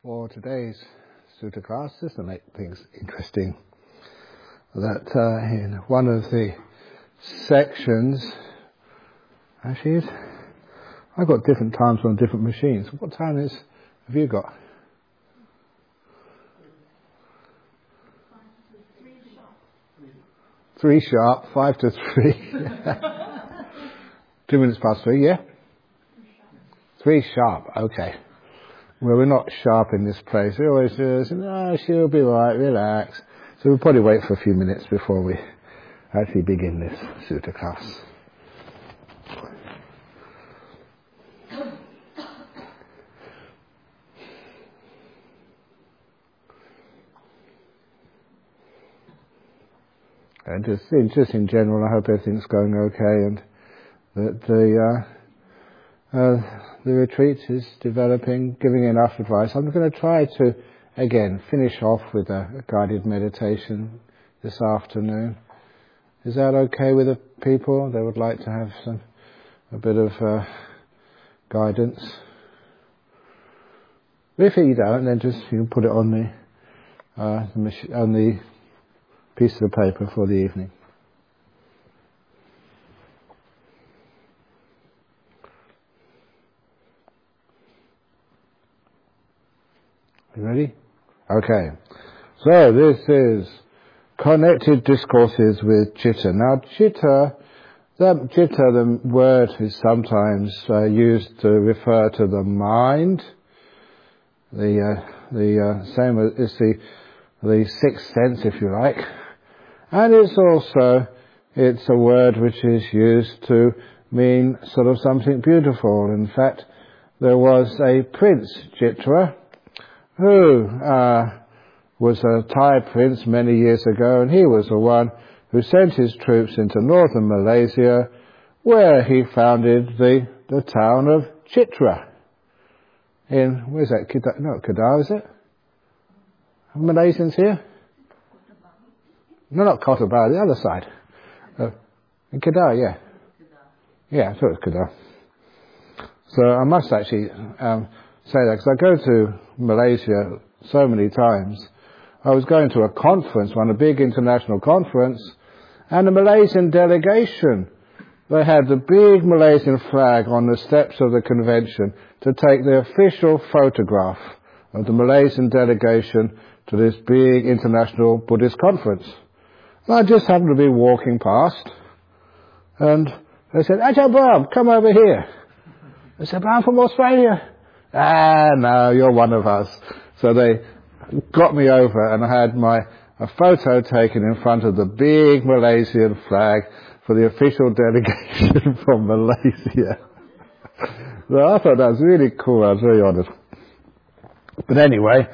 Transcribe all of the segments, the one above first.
For today's Sutta class, just to make things interesting, that in one of the sections, actually, I've got different times on different machines. What time have you got? 3 sharp, 5 to 3. 2 minutes past 3, yeah? 3 sharp, okay. Well, we're not sharp in this place. We always do, no, she'll be right, relax. So we'll probably wait for a few minutes before we actually begin this Sutta class. And just in general, I hope everything's going okay and that the retreat is developing, giving enough advice. I'm going to try to, again, finish off with a guided meditation this afternoon. Is that okay with the people? They would like to have a bit of guidance. If you don't, then just you can put it on the piece of paper for the evening. You ready? Okay. So this is Connected Discourses with Citta. Now Citta, the word is sometimes used to refer to the mind. The same as the sixth sense, if you like. And it's a word which is used to mean sort of something beautiful. In fact, there was a Prince Chitra who was a Thai prince many years ago, and he was the one who sent his troops into northern Malaysia, where he founded the town of Chitra. Where's that? Kedah, is it? Are Malaysians here? No, not Kota Bharu, the other side. In Kedah, yeah. Yeah, I thought it was Kedah. So I must actually say that, because I go to Malaysia so many times. I was going to a conference, a big international conference, and the Malaysian delegation, they had the big Malaysian flag on the steps of the convention to take the official photograph of the Malaysian delegation to this big international Buddhist conference. And I just happened to be walking past, and they said, Ajahn Brahm, come over here. I said, I'm from Australia. No, you're one of us. So they got me over, and I had a photo taken in front of the big Malaysian flag for the official delegation from Malaysia. So I thought that was really cool. I was very honoured. But anyway,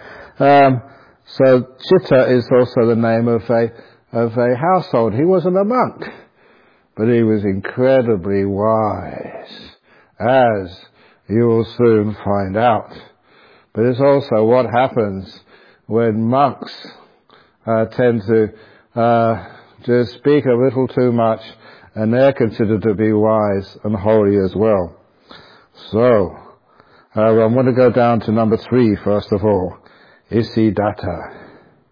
so Citta is also the name of a household. He wasn't a monk, but he was incredibly wise, as you will soon find out. But it's also what happens when monks tend to just speak a little too much, and they're considered to be wise and holy as well. So, I'm going to go down to number 3 first of all. Isidatta.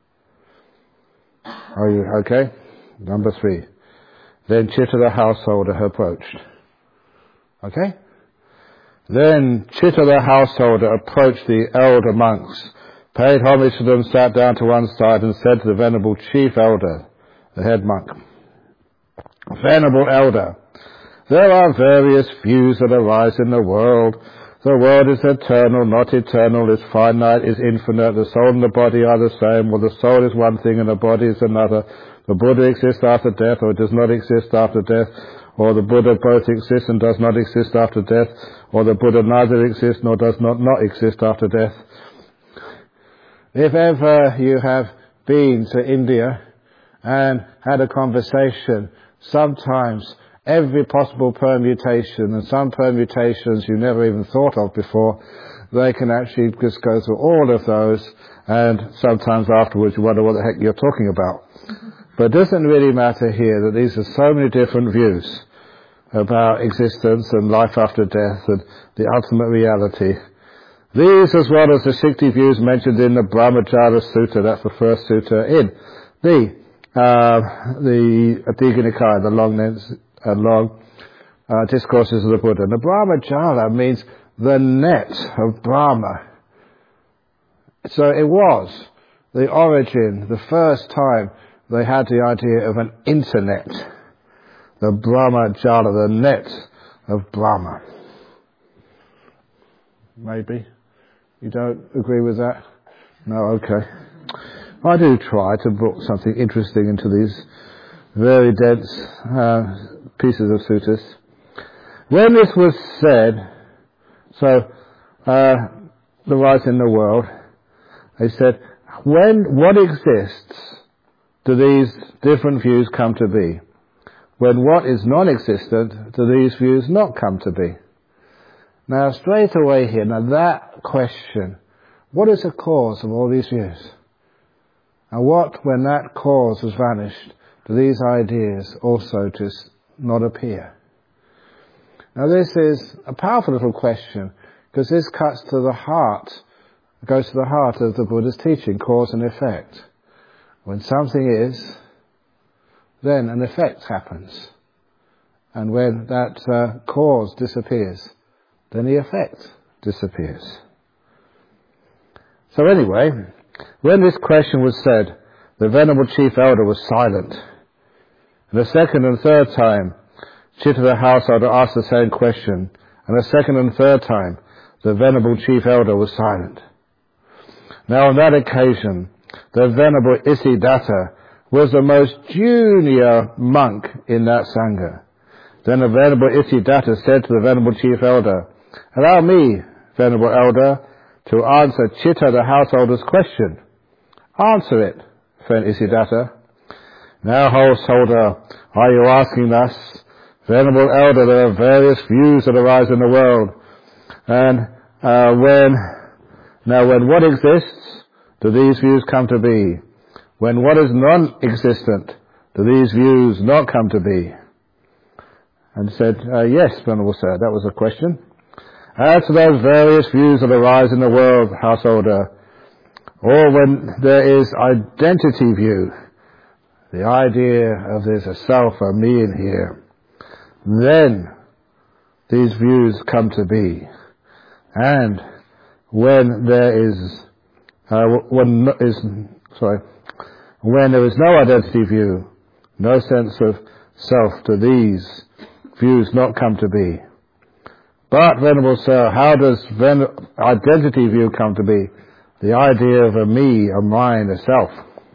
Are you okay? Number 3. Then Citta the householder approached. Okay? Then Citta the householder approached the elder monks, paid homage to them, sat down to one side, and said to the venerable chief elder, the head monk, Venerable elder, there are various views that arise in the world. The world is eternal, not eternal, is finite, is infinite, the soul and the body are the same, or the soul is one thing and the body is another. The Buddha exists after death, or it does not exist after death, or the Buddha both exists and does not exist after death, or the Buddha neither exists nor does not exist after death. If ever you have been to India and had a conversation, sometimes every possible permutation, and some permutations you never even thought of before, they can actually just go through all of those, and sometimes afterwards you wonder what the heck you're talking about. But it doesn't really matter here that these are so many different views about existence and life after death and the ultimate reality, These, as well as the 60 views mentioned in the Brahmajala Sutta, that's the first sutta in the Digha Nikaya, the long discourses of the Buddha. And the Brahmajala means the net of Brahma. So it was the origin, the first time they had the idea of an internet. The Brahmajala, the net of Brahma. Maybe? You don't agree with that? No, okay. I do try to book something interesting into these very dense pieces of suttas. When this was said, so the rise in the world, they said, when what exists do these different views come to be? When what is non-existent do these views not come to be? Now straight away here, now that question, what is the cause of all these views? And what, when that cause has vanished, do these ideas also just not appear? Now this is a powerful little question, because this cuts to the heart, goes to the heart of the Buddha's teaching, cause and effect. When something is, then an effect happens. And when that cause disappears, then the effect disappears. So anyway, when this question was said, the Venerable Chief Elder was silent. And the second and third time, Chitta the householder asked the same question, and the second and third time, the Venerable Chief Elder was silent. Now on that occasion, the Venerable Isidatta was the most junior monk in that Sangha. Then the Venerable Isidatta said to the Venerable Chief Elder, "Allow me, Venerable Elder, to answer Chitta the householder's question." "Answer it, friend Isidatta." "Now, householder, are you asking thus? Venerable Elder, there are various views that arise in the world. And when what exists, do these views come to be? When what is non-existent, do these views not come to be?" And said, "Yes, Venerable Sir, that was the question. As to those various views that arise in the world, householder, or when there is identity view, the idea of there's a self, a me in here, then these views come to be. And when there is no identity view, no sense of self, do these views not come to be. But, Venerable Sir, how does identity view come to be? The idea of a me, a mine, a self.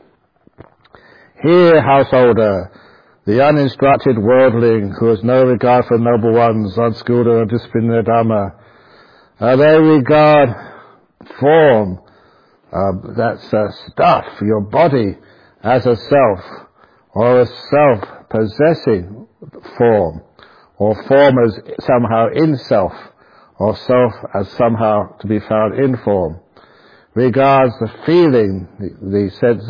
Here, householder, the uninstructed worldling who has no regard for noble ones, unskilled or undisciplined in their Dhamma, they regard form, that's stuff, your body, as a self, or a self possessing form, or form as somehow in self, or self as somehow to be found in form. Regards the feeling, the sense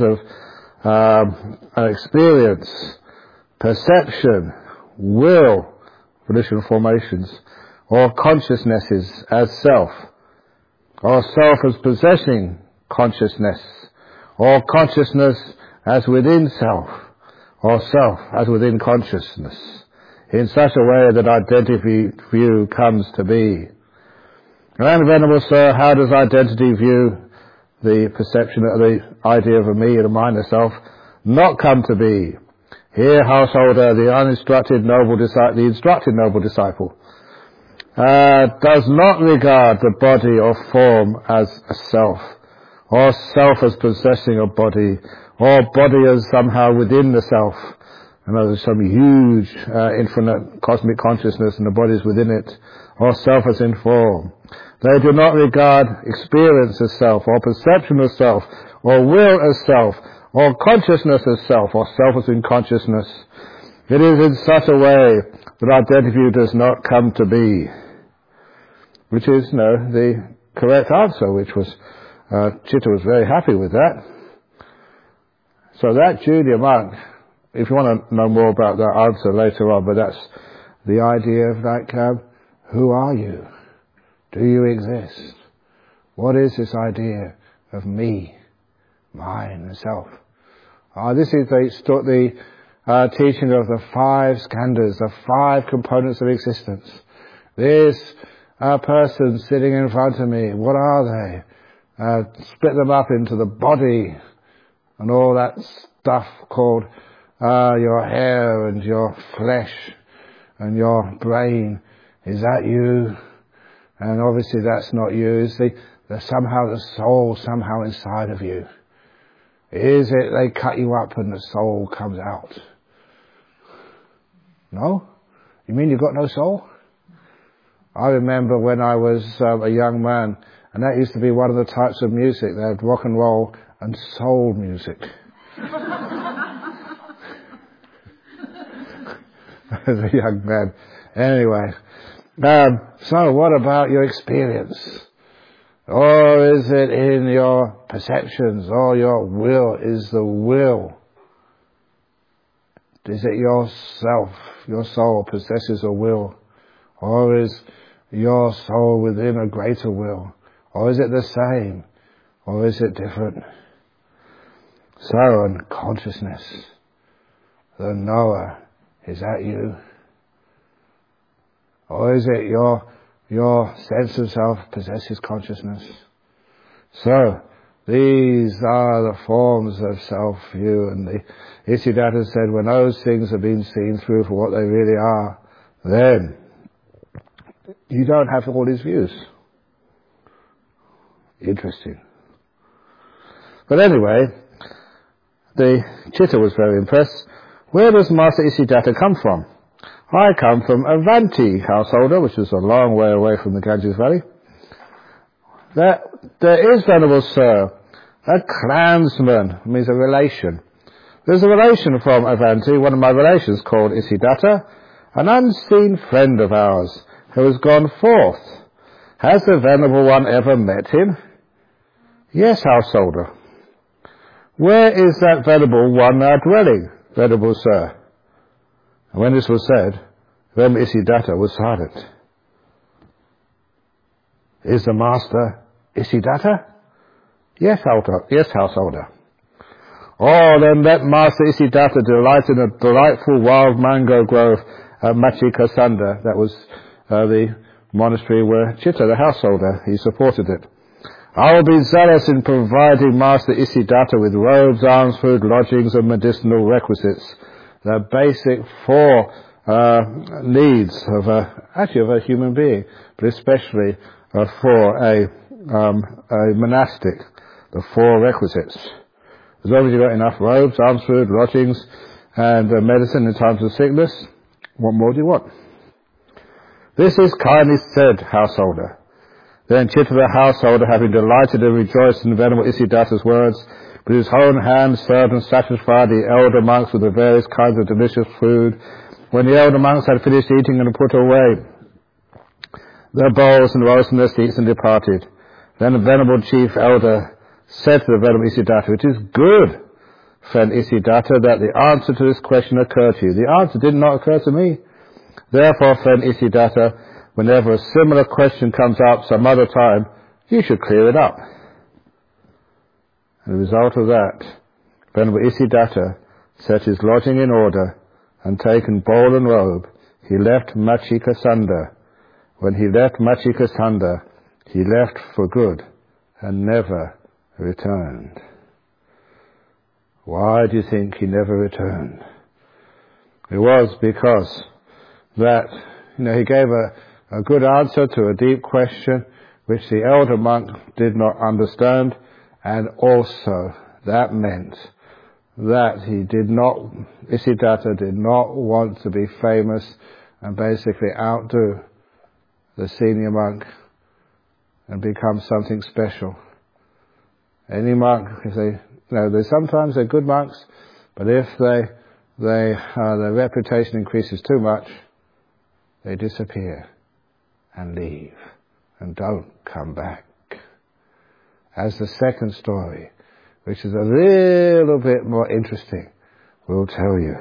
of experience, perception, will, volitional formations, or consciousnesses as self, or self as possessing consciousness, or consciousness as within self, or self as within consciousness, in such a way that identity view comes to be. And, Venerable Sir, how does identity view, the perception of the idea of a me and a mind, a self, not come to be? Here, householder, the instructed noble disciple, does not regard the body or form as a self, or self as possessing a body, or body as somehow within the self. And there's some huge infinite cosmic consciousness and the body is within it, or self as in form. They do not regard experience as self, or perception as self, or will as self, or consciousness as self, or self as in consciousness. It is in such a way that identity does not come to be. Which is, the correct answer, which was, Chitta was very happy with that. So that junior monk, if you want to know more about that answer later on, but that's the idea of who are you? Do you exist? What is this idea of me, mine, and self? This is the teaching of the 5 skandhas, the 5 components of existence. This person sitting in front of me, what are they? Split them up into the body and all that stuff called your hair and your flesh and your brain. Is that you? And obviously that's not you. There's somehow the soul somehow inside of you. Is it they cut you up and the soul comes out? No? You mean you've got no soul? I remember when I was a young man, and that used to be one of the types of music. They had rock and roll and soul music. As a young man. Anyway, so what about your experience? Or is it in your perceptions, or your will? Is the will? Is it yourself, your soul possesses a will? Or is your soul within a greater will? Or is it the same? Or is it different? So, in consciousness, the knower, is that you? Or is it your sense of self possesses consciousness? So, these are the forms of self-view, and the Isiddhata said when those things have been seen through for what they really are, then you don't have all these views. Interesting. But anyway, the Chitta was very impressed. Where does Master Isiddhata come from? I come from Avanti, householder, which is a long way away from the Ganges Valley. There is, Venerable Sir, a clansman, means a relation. There's a relation from Avanti, one of my relations called Isiddhata, an unseen friend of ours who has gone forth. Has the Venerable One ever met him? Yes, householder. Where is that Venerable One now dwelling, Venerable Sir? And when this was said, Venerable Isiddhata was silent. Is the Master Isiddhata? Yes, householder. Oh, then let Master Isiddhata delight in a delightful wild mango grove at Machikasanda. That was the monastery where Chitta, the householder, he supported it. I will be zealous in providing Master Isiddhata with robes, alms, food, lodgings, and medicinal requisites. The basic 4 needs of a human being, but especially for a monastic, the 4 requisites. As long as you've got enough robes, alms, food, lodgings, and medicine in times of sickness, what more do you want? This is kindly said, householder. Then Chitta the householder, having delighted and rejoiced in Venerable Isiddhata's words, with his own hand served and satisfied the elder monks with the various kinds of delicious food. When the elder monks had finished eating and put away their bowls and rose from their seats and departed, then the Venerable Chief Elder said to the Venerable Isiddhata, it is good, friend Isiddhata, that the answer to this question occurred to you. The answer did not occur to me. Therefore, friend Isiddhata, whenever a similar question comes up some other time, you should clear it up. And the result of that, Venerable Isiddhata set his lodging in order, and taken bowl and robe, he left Machikasanda. When he left Machikasanda, he left for good, and never returned. Why do you think he never returned? It was because that, he gave a good answer to a deep question which the elder monk did not understand, and also that meant that Isiddhata did not want to be famous and basically outdo the senior monk and become something special. Any monk, sometimes they're good monks, but if their reputation increases too much, they disappear and leave and don't come back. As the second story, which is a little bit more interesting, will tell you.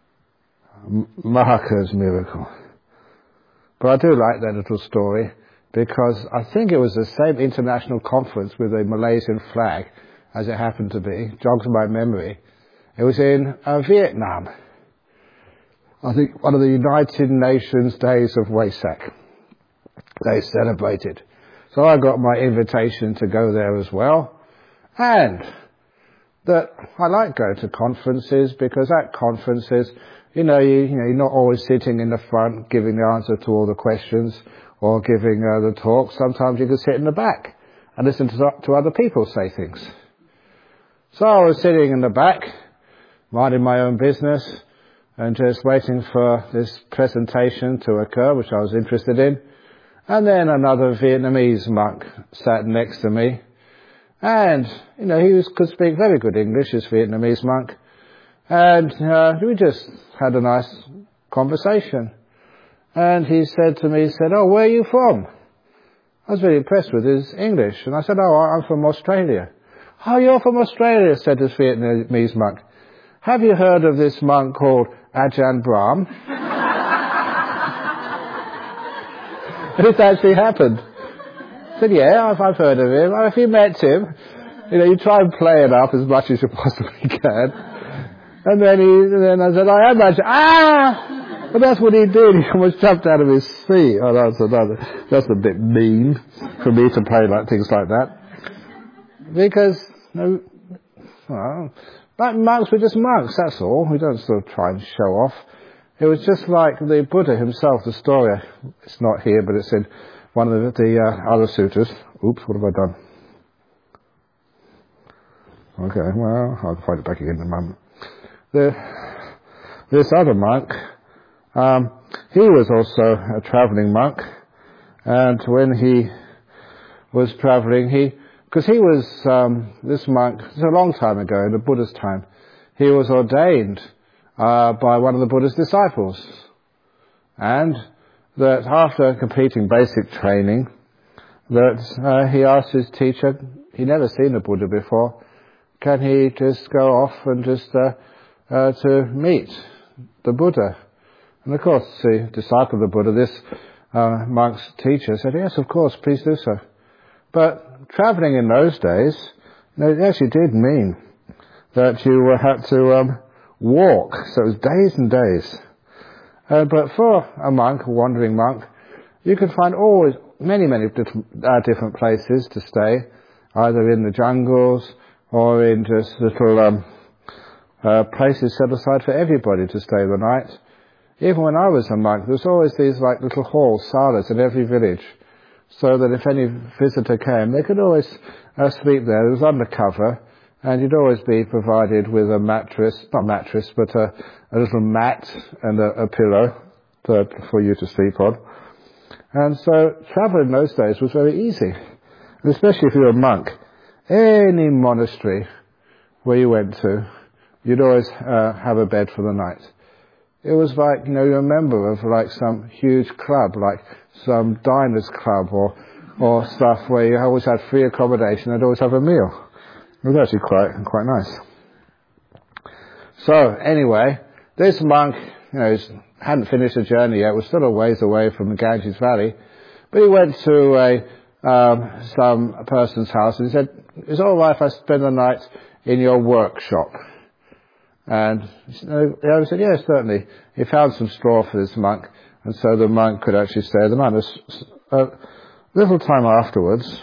Mahaka's miracle. But I do like that little story because I think it was the same international conference with a Malaysian flag, as it happened to be, jogs my memory. It was in Vietnam. I think one of the United Nations Days of Wesak. They celebrated. So I got my invitation to go there as well. And that I like going to conferences because at conferences, you're not always sitting in the front giving the answer to all the questions or giving the talk. Sometimes you can sit in the back and listen to other people say things. So I was sitting in the back, minding my own business and just waiting for this presentation to occur, which I was interested in. And then another Vietnamese monk sat next to me. And, he could speak very good English, this Vietnamese monk. And we just had a nice conversation. And he said to me, "Oh, where are you from?" I was very impressed with his English. And I said, "Oh, I'm from Australia." "Oh, you're from Australia," said this Vietnamese monk. "Have you heard of this monk called Ajahn Brahm?" And it actually happened. I said, "Yeah, I've heard of him. Have you met him?" You try and play it up as much as you possibly can. And then I said, "I am Ajahn." But that's what he did. He almost jumped out of his seat. Oh, that's a bit mean for me to play like things like that. Because, like monks were just monks, that's all. We don't sort of try and show off. It was just like the Buddha himself, the story. It's not here, but it's in one of the other sutras. Oops, what have I done? Okay, well, I'll find it back again in a moment. This other monk, he was also a travelling monk, and when he was travelling, because he was, this monk, it was a long time ago, in the Buddha's time, he was ordained by one of the Buddha's disciples. And that after completing basic training, that he asked his teacher, he'd never seen the Buddha before, can he just go off and just to meet the Buddha? And of course, the disciple of the Buddha, this monk's teacher, said, "Yes, of course, please do so." But travelling in those days, it actually did mean that you had to walk, so it was days and days. But for a monk, a wandering monk, you could find always many different places to stay, either in the jungles or in just little places set aside for everybody to stay the night. Even when I was a monk, there was always these like little halls, salas in every village, so that if any visitor came, they could always sleep there. It was undercover, and you'd always be provided with a mattress, not mattress, but a little mat and a pillow for you to sleep on. And so travel in those days was very easy, and especially if you were a monk. Any monastery where you went to, you'd always have a bed for the night. It was like, you're a member of like some huge club, like some diners club or stuff where you always had free accommodation and always have a meal. It was actually quite nice. So anyway, this monk, hadn't finished the journey yet, was still a ways away from the Ganges Valley, but he went to some person's house and he said, "Is it all right if I spend the night in your workshop?" And the other said, "Yes, certainly." He found some straw for this monk, and so the monk could actually stay the night. A little time afterwards,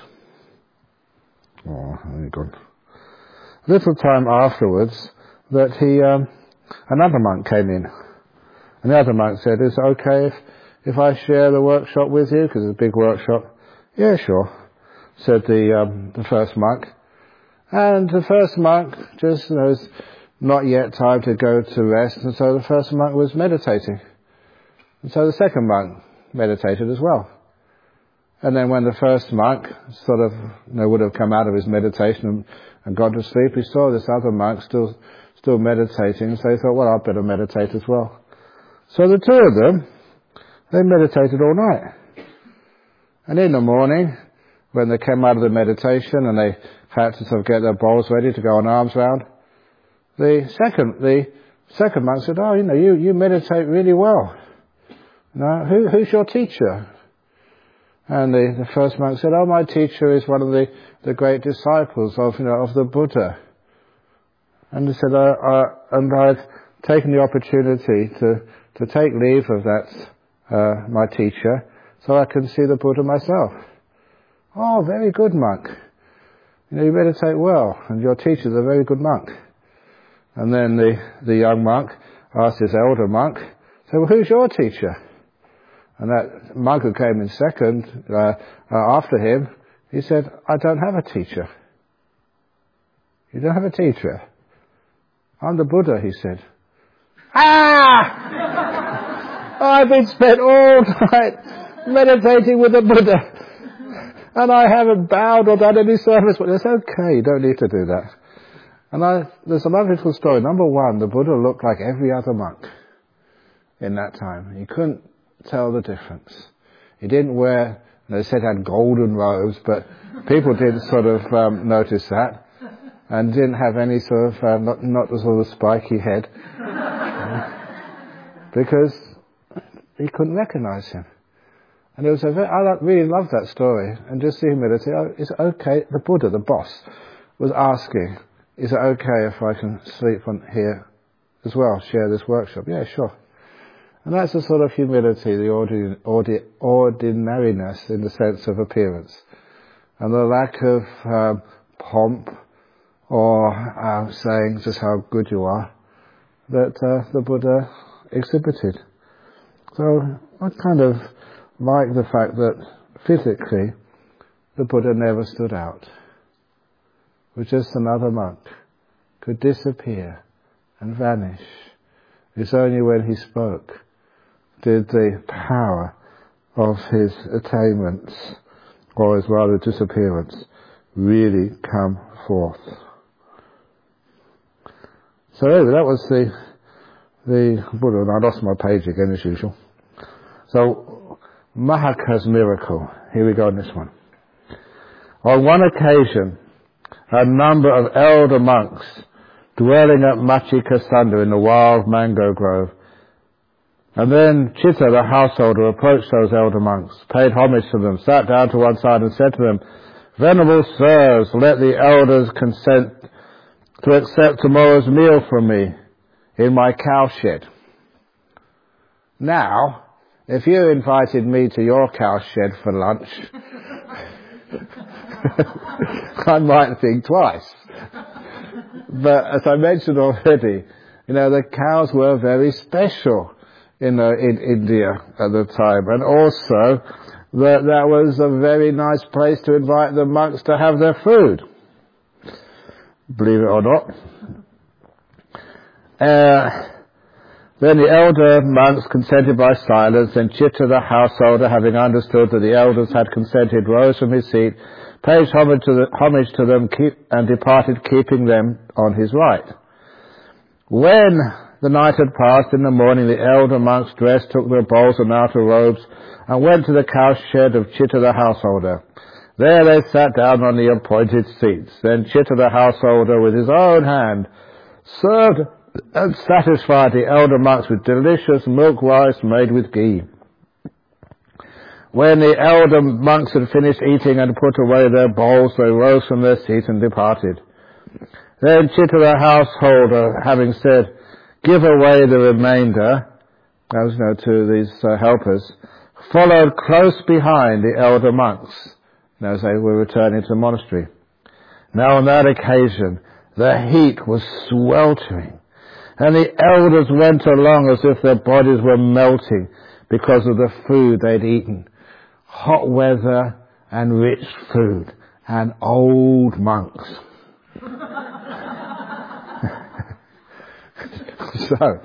that another monk came in, and the other monk said, "Is it okay if I share the workshop with you?" Because it's a big workshop. "Yeah, sure," said the first monk. And the first monk just was not yet time to go to rest, and so the first monk was meditating. And so the second monk meditated as well. And then when the first monk sort of would have come out of his meditation and gone to sleep, he saw this other monk still meditating, so he thought, well, I'd better meditate as well. So the two of them, they meditated all night. And in the morning, when they came out of the meditation and they had to sort of get their bowls ready to go on alms round, the second monk said, "Oh, you meditate really well. Now, who's your teacher?" And the first monk said, "Oh, my teacher is one of the great disciples of the Buddha." And he said, and I've taken the opportunity to take leave of that, my teacher, so I can see the Buddha myself. "Oh, very good, monk. You meditate well, and your teacher's a very good monk." And then the young monk asked his elder monk, "So who's your teacher?" And that monk who came in second after him, he said, "I don't have a teacher." "You don't have a teacher?" "I'm the Buddha," he said. "Ah! I've been spent all night meditating with the Buddha, and I haven't bowed or done any service." But it's okay, you don't need to do that. And there's a wonderful story. Number one, the Buddha looked like every other monk in that time. You couldn't tell the difference. He didn't wear, they said he had golden robes, but people didn't sort of notice that, and didn't have any sort of, not the sort of spiky head, because he couldn't recognize him. And it was I really loved that story, and just see humility. Is it okay? The Buddha, the boss, was asking, "Is it okay if I can sleep on here as well, share this workshop?" "Yeah, sure." And that's the sort of humility, the ordinariness in the sense of appearance, and the lack of pomp or saying just how good you are that the Buddha exhibited. So I kind of like the fact that physically the Buddha never stood out. Was just another monk, could disappear and vanish. It's only when he spoke did the power of his attainments, or his rather disappearance, really come forth. So anyway, that was the Buddha, and I lost my page again as usual. So, Mahaka's miracle. Here we go on this one. On one occasion, a number of elder monks dwelling at Machikasunda in the wild mango grove. And then Chitta, the householder, approached those elder monks, paid homage to them, sat down to one side and said to them, "Venerable sirs, let the elders consent to accept tomorrow's meal from me in my cowshed." Now, if you invited me to your cowshed for lunch, I might think twice. But as I mentioned already, the cows were very special in India at the time, and also that was a very nice place to invite the monks to have their food, believe it or not. Then the elder monks consented by silence, and Chitta the householder, having understood that the elders had consented, rose from his seat, paid homage to them, and departed, keeping them on his right. When the night had passed, in the morning the elder monks dressed, took their bowls and outer robes, and went to the cowshed of Chitta the householder. There they sat down on the appointed seats. Then Chitta the householder, with his own hand, served and satisfied the elder monks with delicious milk rice made with ghee. When the elder monks had finished eating and put away their bowls, they rose from their seats and departed. Then Chitta the householder, having said, "Give away the remainder," that was to these helpers, followed close behind the elder monks as they were returning to the monastery. Now on that occasion the heat was sweltering, and the elders went along as if their bodies were melting because of the food they'd eaten. Hot weather and rich food and old monks. So,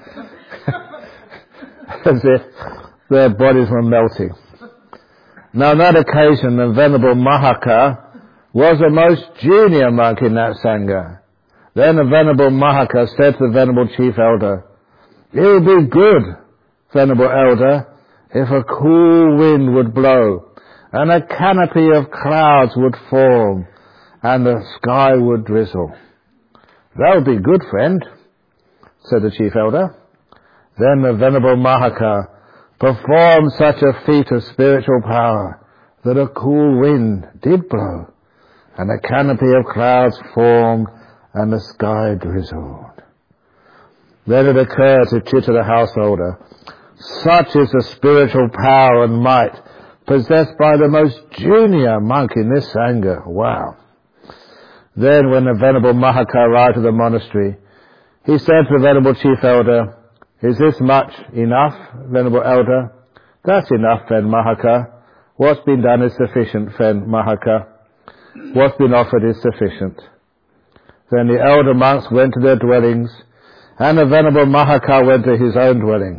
as if their bodies were melting. Now on that occasion the Venerable Mahaka was the most junior monk in that Sangha. Then the Venerable Mahaka said to the Venerable Chief Elder, "It would be good, Venerable Elder, if a cool wind would blow, and a canopy of clouds would form, and the sky would drizzle." "That would be good, friend," said the Chief Elder. Then the Venerable Mahaka performed such a feat of spiritual power that a cool wind did blow, and a canopy of clouds formed, and the sky drizzled. Then it occurred to Chitta the householder, such is the spiritual power and might possessed by the most junior monk in this Sangha. Wow. Then when the Venerable Mahaka arrived at the monastery, he said to the Venerable Chief Elder, "Is this much enough, Venerable Elder?" "That's enough, Fen Mahaka. What's been done is sufficient, Fen Mahaka. What's been offered is sufficient." Then the elder monks went to their dwellings, and the Venerable Mahaka went to his own dwelling.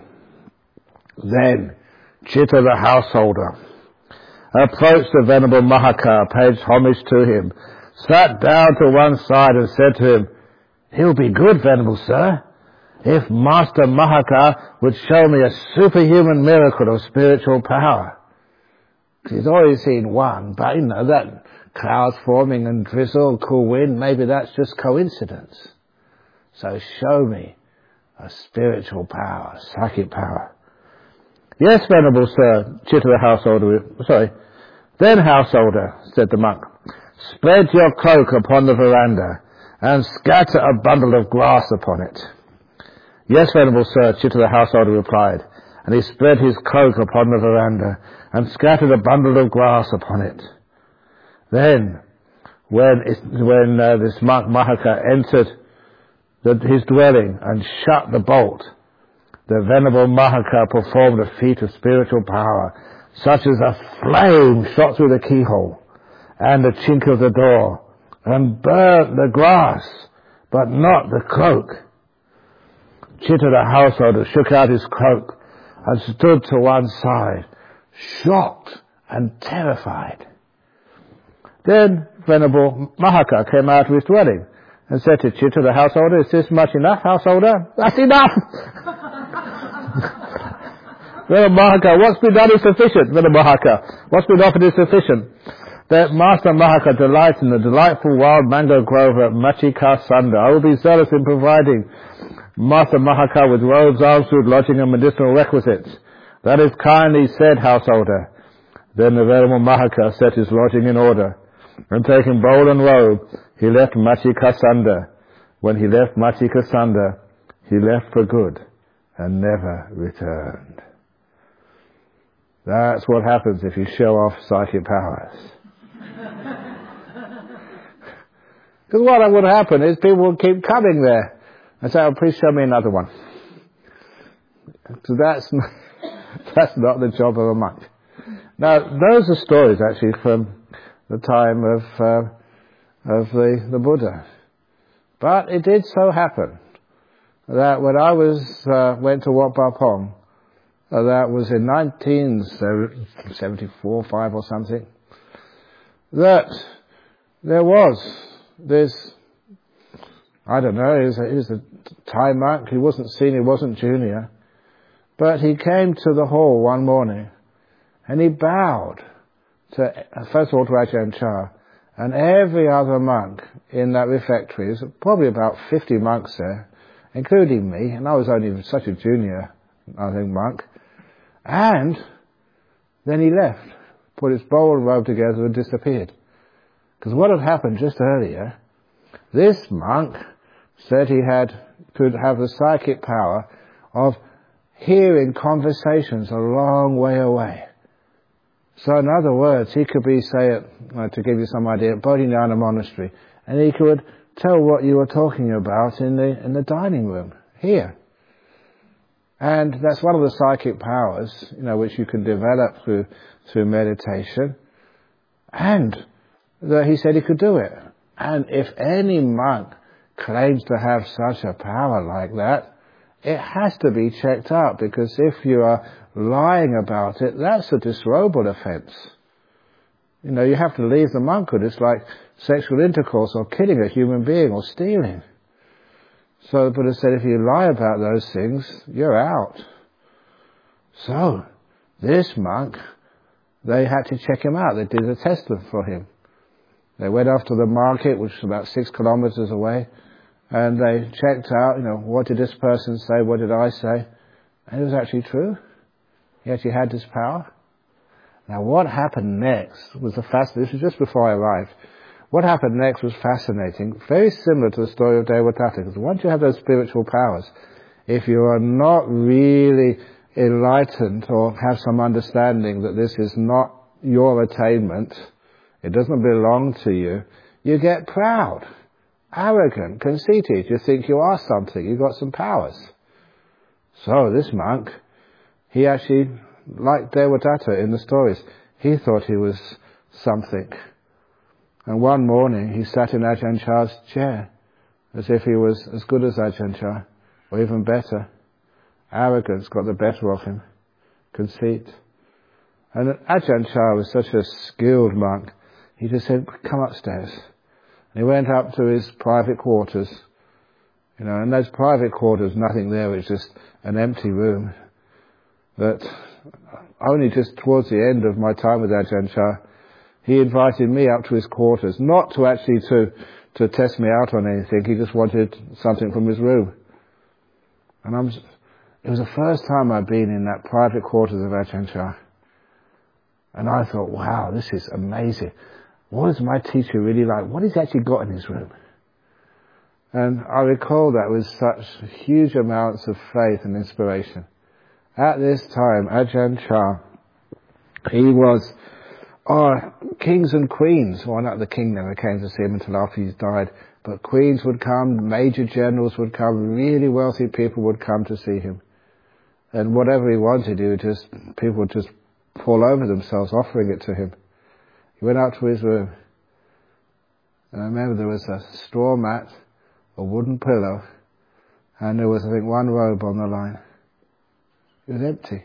Then Chitta the householder approached the Venerable Mahaka, paid homage to him, sat down to one side and said to him, "It would be good, Venerable Sir, if Master Mahaka would show me a superhuman miracle of spiritual power." He's already seen one, but that clouds forming and drizzle, cool wind, maybe that's just coincidence. So show me a spiritual power, psychic power. "Yes, Venerable Sir," Chitta the householder, "Then, householder," said the monk, "spread your cloak upon the veranda and scatter a bundle of grass upon it." "Yes, Venerable Sir," Chitta the householder replied, and he spread his cloak upon the veranda and scattered a bundle of grass upon it. Then, when this monk Mahaka entered his dwelling and shut the bolt, the Venerable Mahaka performed a feat of spiritual power, such as a flame shot through the keyhole and the chink of the door, and burnt the grass, but not the cloak. Chitta the householder shook out his cloak and stood to one side, shocked and terrified. Then Venerable Mahaka came out of his dwelling and said to Chitta the householder, "Is this much enough, householder?" "That's enough!" "Venerable Mahaka, what's been done is sufficient." "Venerable Mahaka, what's been offered is sufficient." "That Master Mahaka delights in the delightful wild mango grove at Machika Sunda. I will be zealous in providing Master Mahaka with robes, alms, food, lodging, and medicinal requisites." "That is kindly said, householder." Then the Venerable Mahaka set his lodging in order, and taking bowl and robe, he left Machika Sunda. When he left Machika Sunda, he left for good and never returned. That's what happens if you show off psychic powers. Because what would happen is people would keep coming there and say, "Oh, please show me another one." So that's not the job of a monk. Now, those are stories actually from the time of the Buddha. But it did so happen that when I went to Wat Pah Pong, that was in 1974, 5 or something, that there was this, I don't know, he was a Thai monk. He wasn't senior, he wasn't junior, but he came to the hall one morning and he bowed to, first of all, to Ajahn Chah and every other monk in that refectory. There's probably about 50 monks there, including me, and I was only such a junior, I think, monk. And then he left, put his bowl and robe together and disappeared. Because what had happened just earlier, this monk said he could have the psychic power of hearing conversations a long way away. So in other words, he could be, say, to give you some idea, at Bodhinyana Monastery, and he could tell what you were talking about in the dining room here. And that's one of the psychic powers, which you can develop through meditation. And he said he could do it. And if any monk claims to have such a power like that, it has to be checked out, because if you are lying about it, that's a disrobal offense. You have to leave the monkhood. It's like sexual intercourse or killing a human being or stealing. So the Buddha said, if you lie about those things, you're out. So, this monk, they had to check him out. They did a test for him. They went off to the market, which was about 6 kilometers away, and they checked out, what did this person say, what did I say? And it was actually true. He actually had this power. Now what happened next was this was just before I arrived. What happened next was fascinating, very similar to the story of Devadatta, because once you have those spiritual powers, if you are not really enlightened or have some understanding that this is not your attainment, it doesn't belong to you, you get proud, arrogant, conceited. You think you are something, you've got some powers. So this monk, he actually, like Devadatta in the stories, he thought he was something. And one morning he sat in Ajahn Chah's chair as if he was as good as Ajahn Chah, or even better. Arrogance got the better of him, conceit. And Ajahn Chah was such a skilled monk, he just said, come upstairs. And he went up to his private quarters. In those private quarters, nothing there, it was just an empty room. But only just towards the end of my time with Ajahn Chah, he invited me up to his quarters, not to actually to test me out on anything, he just wanted something from his room. And it was the first time I'd been in that private quarters of Ajahn Chah. And I thought, wow, this is amazing. What is my teacher really like? What has he actually got in his room? And I recall that with such huge amounts of faith and inspiration. At this time, Ajahn Chah, he was kings and queens. Well, not the king never came to see him until after he's died, but queens would come, major generals would come, really wealthy people would come to see him. And whatever he wanted, people would just fall over themselves offering it to him. He went out to his room, and I remember there was a straw mat, a wooden pillow, and there was, I think, one robe on the line. It was empty.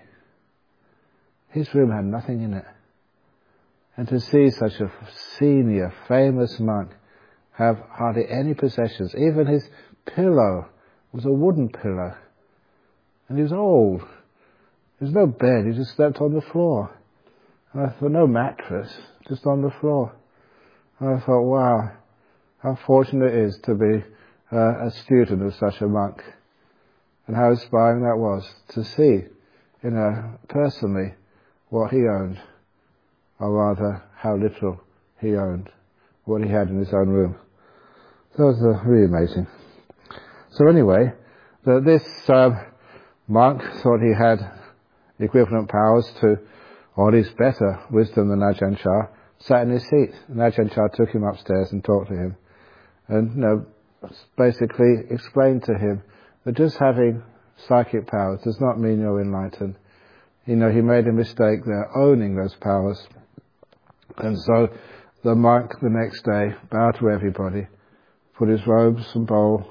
His room had nothing in it. And to see such a senior, famous monk have hardly any possessions, even his pillow was a wooden pillow. And he was old. There was no bed, he just slept on the floor. And I thought, no mattress, just on the floor. And I thought, wow, how fortunate it is to be a student of such a monk. And how inspiring that was to see, personally, what he owned, or rather, how little he owned, what he had in his own room. So it was really amazing. So anyway, this monk thought he had equivalent powers to, or at least better wisdom than Ajahn Chah, sat in his seat. And Ajahn Chah took him upstairs and talked to him. And, basically explained to him that just having psychic powers does not mean you're enlightened. He made a mistake there, owning those powers. And so the monk the next day bowed to everybody, put his robes and bowl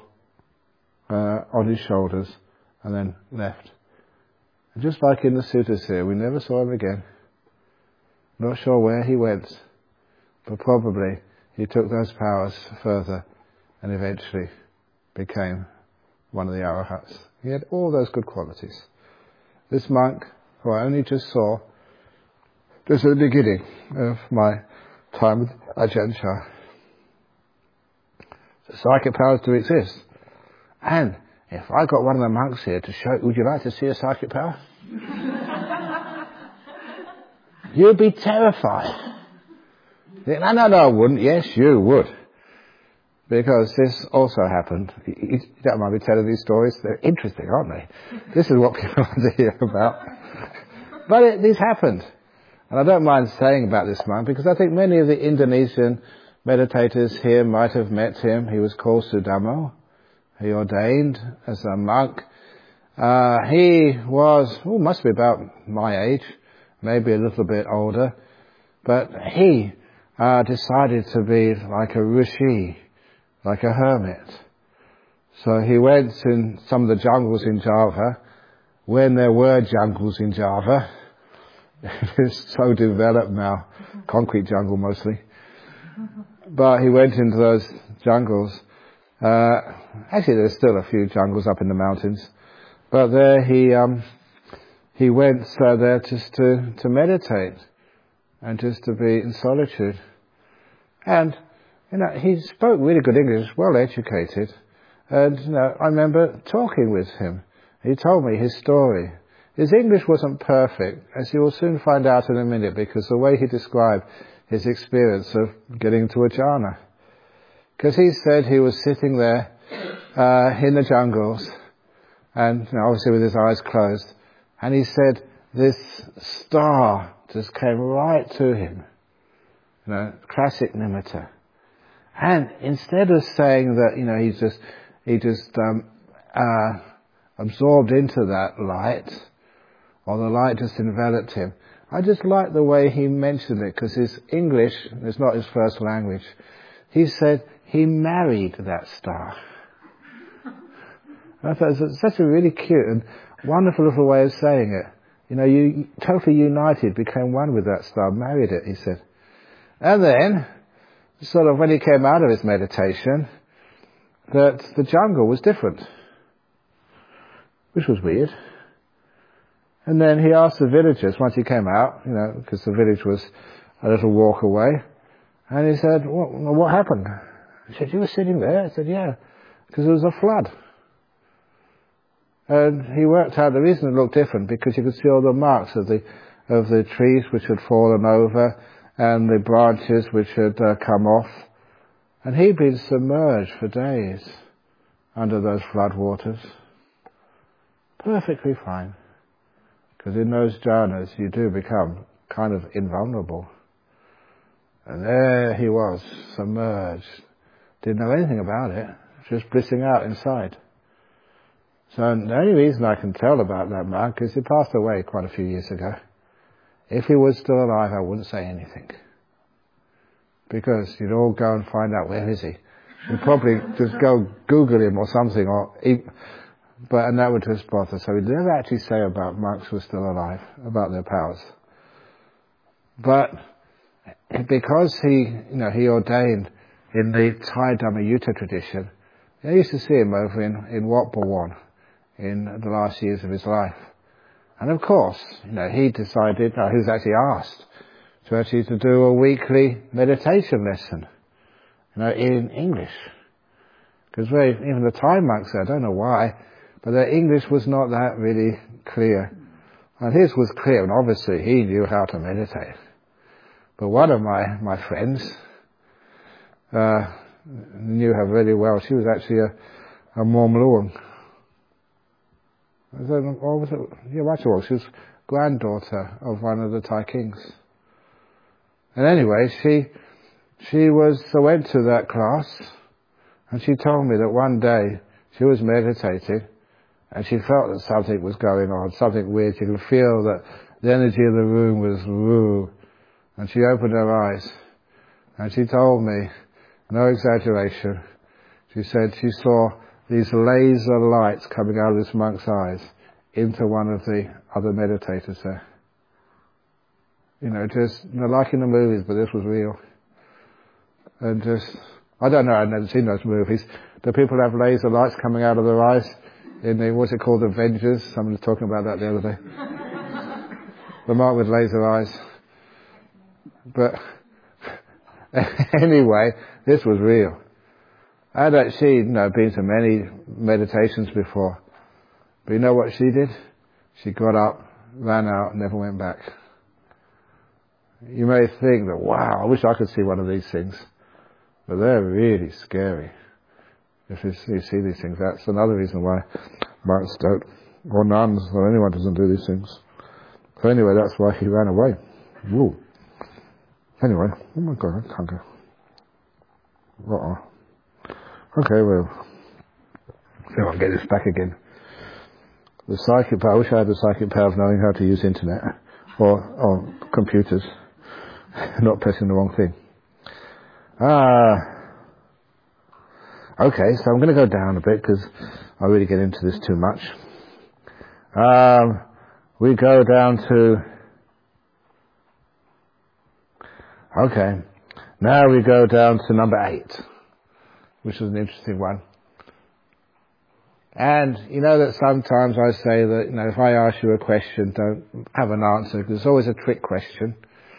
on his shoulders, and then left. And just like in the suttas here, we never saw him again. Not sure where he went, but probably he took those powers further and eventually became one of the arahats. He had all those good qualities. This monk, who I only just saw, just at the beginning of my time with Ajahn Chah. The psychic powers do exist. And if I got one of the monks here to show, would you like to see a psychic power? You'd be terrified. No, I wouldn't. Yes, you would. Because this also happened. You don't mind me telling these stories? They're interesting, aren't they? This is what people want to hear about. But this happened. And I don't mind saying about this monk because I think many of the Indonesian meditators here might have met him. He was called Sudamo. He ordained as a monk. He was, must be about my age, maybe a little bit older. But he decided to be like a rishi, like a hermit. So he went in some of the jungles in Java, when there were jungles in Java. It's so developed now, concrete jungle mostly. But he went into those jungles. Actually, there's still a few jungles up in the mountains. But there he went there just to meditate and just to be in solitude. And he spoke really good English, well educated. And I remember talking with him. He told me his story. His English wasn't perfect, as you will soon find out in a minute, because the way he described his experience of getting to a jhana. Because he said he was sitting there in the jungles, and obviously with his eyes closed, and he said this star just came right to him. Classic nimitta. And instead of saying that, he just absorbed into that light, or the light just enveloped him, I just like the way he mentioned it, because his English is not his first language. He said he married that star. I thought it was such a really cute and wonderful little way of saying it. You totally united, became one with that star, married it, he said. And then, sort of when he came out of his meditation, that the jungle was different, which was weird. And then he asked the villagers, once he came out, because the village was a little walk away, and he said, what happened? He said, you were sitting there? I said, yeah, because there was a flood. And he worked out the reason it looked different, because you could see all the marks of the trees which had fallen over, and the branches which had come off. And he'd been submerged for days under those flood waters. Perfectly fine. Because in those jhanas you do become kind of invulnerable. And there he was, submerged. Didn't know anything about it, just blissing out inside. So the only reason I can tell about that monk is he passed away quite a few years ago. If he was still alive, I wouldn't say anything. Because you'd all go and find out, where is he? You'd probably just go Google him or something, and that would just bother. So he'd never actually say about monks who are still alive, about their powers. But because he ordained in the Thai Dhammayutta tradition, I used to see him over in Wat Bhawan in the last years of his life. And of course, he decided, he was actually asked to do a weekly meditation lesson, in English. Because even the Thai monks, I don't know why, but their English was not that really clear. And his was clear, and obviously he knew how to meditate. But one of my friends knew her really well. She was actually a Mormon. She was granddaughter of one of the Thai kings. And anyway, she went to that class, and she told me that one day she was meditating, and she felt that something was going on, something weird. She could feel that the energy of the room was woo. And she opened her eyes, and she told me, no exaggeration, she said she saw these laser lights coming out of this monk's eyes into one of the other meditators there. Like in the movies, but this was real. And I don't know, I've never seen those movies. Do people have laser lights coming out of their eyes? What's it called, Avengers? Someone was talking about that the other day. The mark with laser eyes. But anyway, this was real. I'd actually been to many meditations before. But you know what she did? She got up, ran out, never went back. You may think that, wow, I wish I could see one of these things. But they're really scary. If you see these things, that's another reason why monks don't, or nuns, or anyone doesn't do these things. So anyway, that's why he ran away. Woo. Anyway, oh my God, I can't go. Okay, well, see if I can get this back again. The psychic power, I wish I had the psychic power of knowing how to use internet or computers, not pressing the wrong thing. Okay, so I'm going to go down a bit because I really get into this too much. We go down to, okay, now we go down to number 8, which is an interesting one. And you know that sometimes I say that, if I ask you a question, don't have an answer, because it's always a trick question.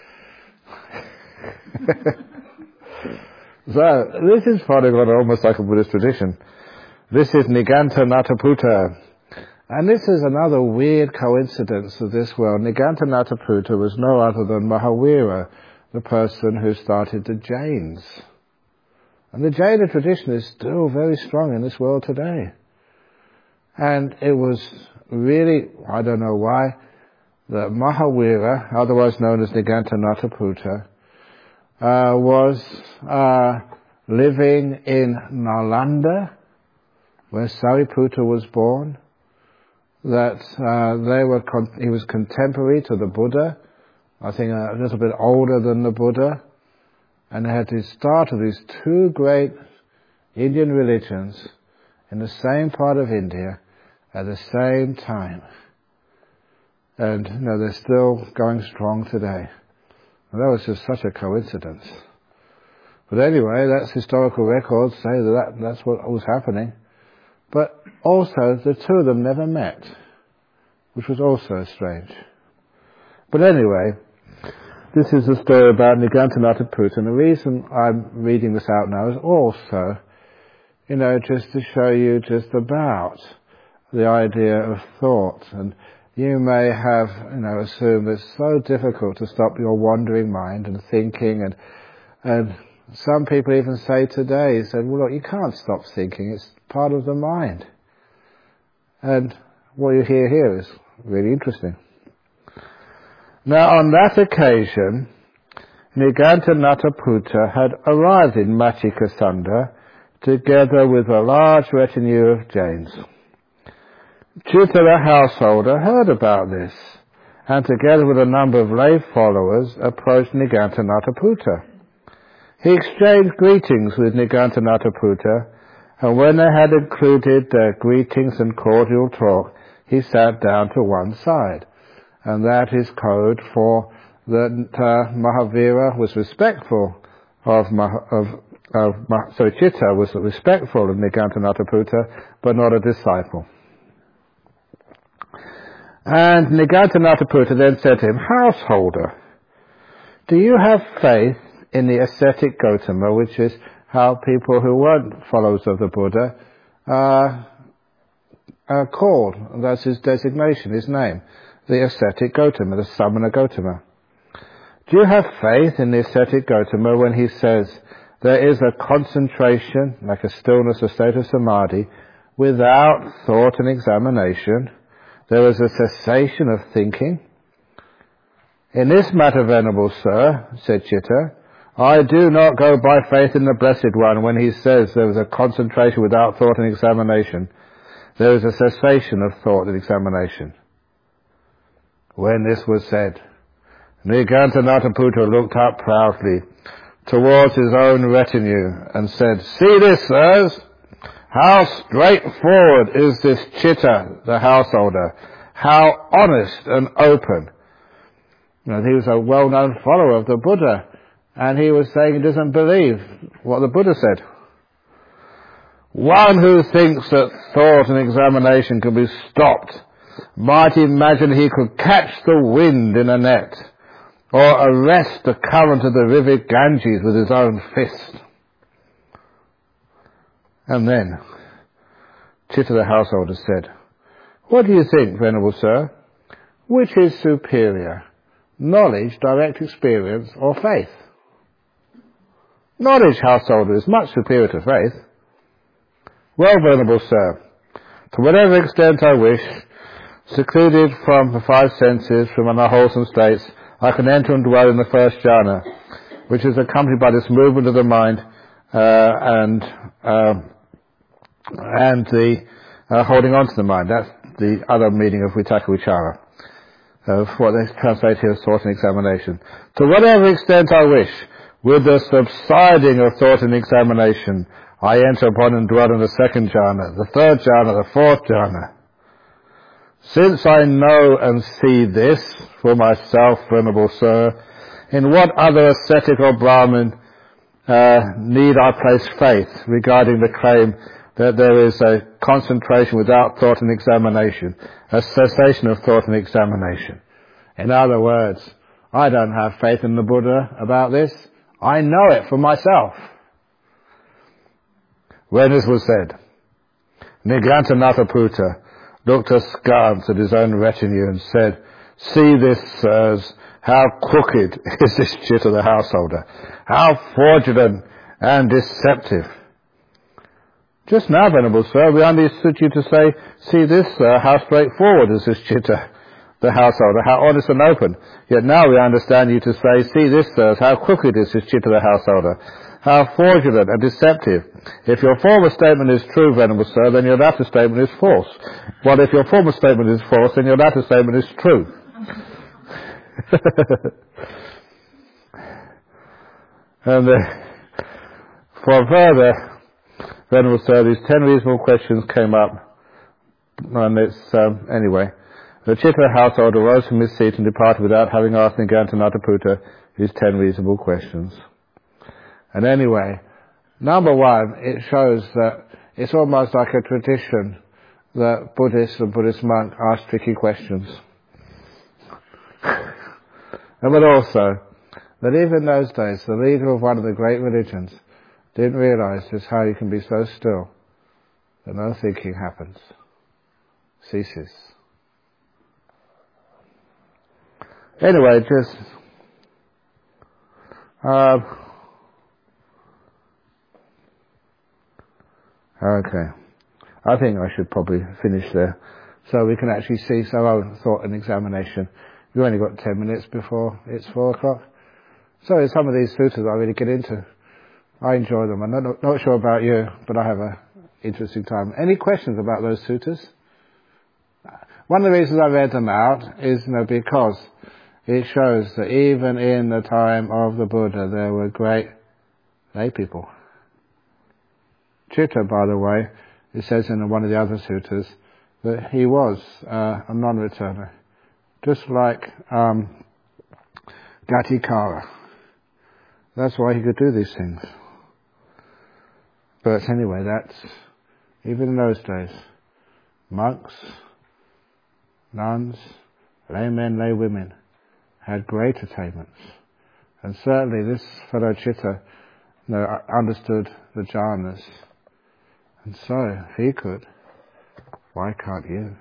So, this is following on almost like a Buddhist tradition. This is Niganta Nataputta, And this is another weird coincidence of this world. Nigantanathaputta was no other than Mahavira, the person who started the Jains. And the Jaina tradition is still very strong in this world today. And it was really, I don't know why, that Mahavira, otherwise known as Nigantanathaputta, was living in Nalanda, where Sariputta was born, that he was contemporary to the Buddha, I think a little bit older than the Buddha, and they had the start of these two great Indian religions in the same part of India at the same time. And they're still going strong today. And that was just such a coincidence. But anyway, that's historical records say that's what was happening. But also, the two of them never met, which was also strange. But anyway, this is a story about Nigantanathaputta, and the reason I'm reading this out now is also, just to show you just about the idea of thought. And you may have, assumed it's so difficult to stop your wandering mind and thinking, and some people even say today, well look, you can't stop thinking, it's part of the mind. And what you hear here is really interesting. Now on that occasion, Nigantanathaputta had arrived in Machikasanda together with a large retinue of Jains. Chitta the householder heard about this, and together with a number of lay followers approached Nigantanathaputta. He exchanged greetings with Nigantanathaputta, and when they had concluded their greetings and cordial talk, he sat down to one side. And that is code for that Mahavira was respectful Chitta was respectful of Nigantanathaputta, but not a disciple. And Nigantanathaputta then said to him, "Householder, do you have faith in the ascetic Gotama," which is how people who weren't followers of the Buddha are called? That's his designation, his name. The ascetic Gotama, the Samana Gotama. Do you have faith in the ascetic Gotama when he says there is a concentration, like a stillness, a state of samadhi, without thought and examination? There is a cessation of thinking. In this matter, Venerable Sir, said Chitta, I do not go by faith in the Blessed One when he says there is a concentration without thought and examination. There is a cessation of thought and examination. When this was said, Nigantanathaputta looked up proudly towards his own retinue and said, "See this, sirs? How straightforward is this Chitta, the householder. How honest and open." He was a well-known follower of the Buddha, and he was saying he doesn't believe what the Buddha said. One who thinks that thought and examination can be stopped might imagine he could catch the wind in a net, or arrest the current of the river Ganges with his own fist. And then Chitta the householder said, "What do you think, Venerable Sir? Which is superior, knowledge, direct experience, or faith?" "Knowledge, householder, is much superior to faith." "Well, Venerable Sir, to whatever extent I wish, secluded from the five senses, from unwholesome states, I can enter and dwell in the first jhana, which is accompanied by this movement of the mind and the holding on to the mind." That's the other meaning of Vitaka Vichara, of what they translate here as thought and examination. "To whatever extent I wish, with the subsiding of thought and examination, I enter upon and dwell in the second jhana, the third jhana, the fourth jhana. Since I know and see this for myself, Venerable Sir, in what other ascetic or Brahmin need I place faith regarding the claim that there is a concentration without thought and examination, a cessation of thought and examination?" In other words, I don't have faith in the Buddha about this. I know it for myself. When this was said, Nigantanathaputta looked askance at his own retinue and said, "See this, sirs, how crooked is this chit of the householder, how fraudulent and deceptive." "Just now, Venerable Sir, we understood you to say, 'See this, sir, how straightforward is this chitter, the householder, how honest and open.' Yet now we understand you to say, 'See this, sirs, how crooked is this chitter, the householder, how fraudulent and deceptive.' If your former statement is true, Venerable Sir, then your latter statement is false. Well, if your former statement is false, then your latter statement is true." And for further, Venerable Sir, these 10 reasonable questions came up, and it's, anyway. The chitta householder rose from his seat and departed without having asked Nigantanaputa his 10 reasonable questions. And anyway, number one, it shows that it's almost like a tradition that Buddhists and Buddhist monks ask tricky questions. But also, that even in those days, the leader of one of the great religions didn't realize just how you can be so still that no thinking happens, ceases. Anyway, just okay. I think I should probably finish there so we can actually see some own thought and examination. We've only got 10 minutes before it's 4 o'clock. So some of these sutras I really get into. I enjoy them. I'm not sure about you, but I have an interesting time. Any questions about those sutras? One of the reasons I read them out is because it shows that even in the time of the Buddha there were great lay people. Chitta, by the way, it says in one of the other sutras that he was a non-returner, just like Gatikara. That's why he could do these things. But anyway, that's, even in those days, monks, nuns, laymen, laywomen had great attainments. And certainly this fellow Chitta understood the jhanas. And so, if he could, why can't you?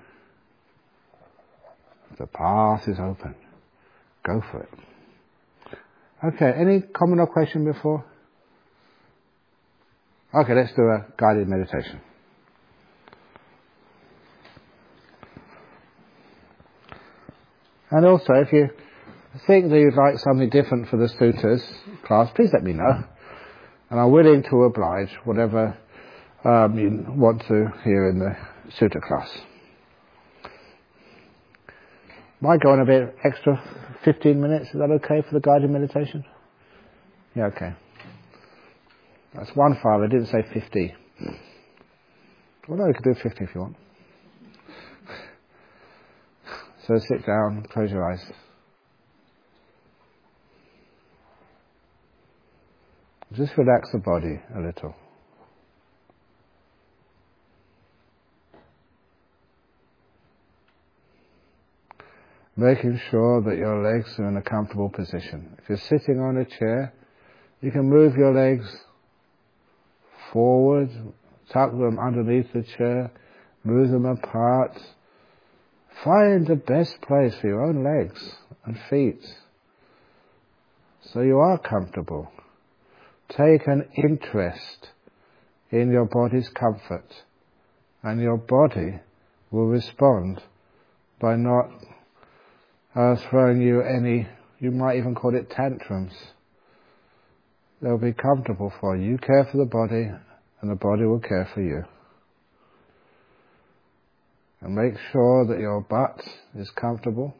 The path is open. Go for it. Okay, any comment or question before? Okay, let's do a guided meditation. And also, if you think that you'd like something different for the sutras class, please let me know. And I'm willing to oblige whatever you want to hear in the sutra class. Might go on a bit extra, 15 minutes. Is that okay for the guided meditation? Yeah, okay. That's 1 5. I didn't say 50. Well, no, you could do 50 if you want. So sit down, close your eyes. Just relax the body a little. Making sure that your legs are in a comfortable position. If you're sitting on a chair, you can move your legs forward, tuck them underneath the chair, move them apart. Find the best place for your own legs and feet so you are comfortable. Take an interest in your body's comfort, and your body will respond by not throwing you any, you might even call it tantrums. They'll be comfortable for you. You care for the body, and the body will care for you. And make sure that your butt is comfortable.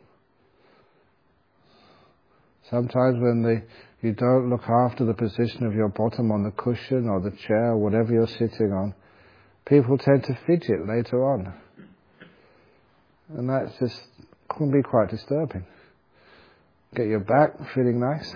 Sometimes when you don't look after the position of your bottom on the cushion or the chair or whatever you're sitting on, people tend to fidget later on. And that's just can be quite disturbing. Get your back feeling nice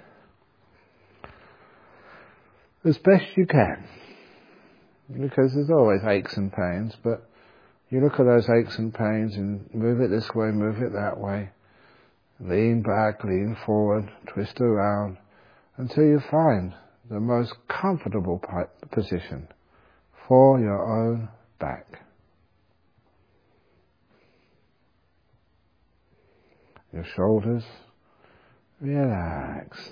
as best you can, because there's always aches and pains, but you look at those aches and pains and move it this way, move it that way, lean back, lean forward, twist around until you find the most comfortable position for your own back. Your shoulders, relax.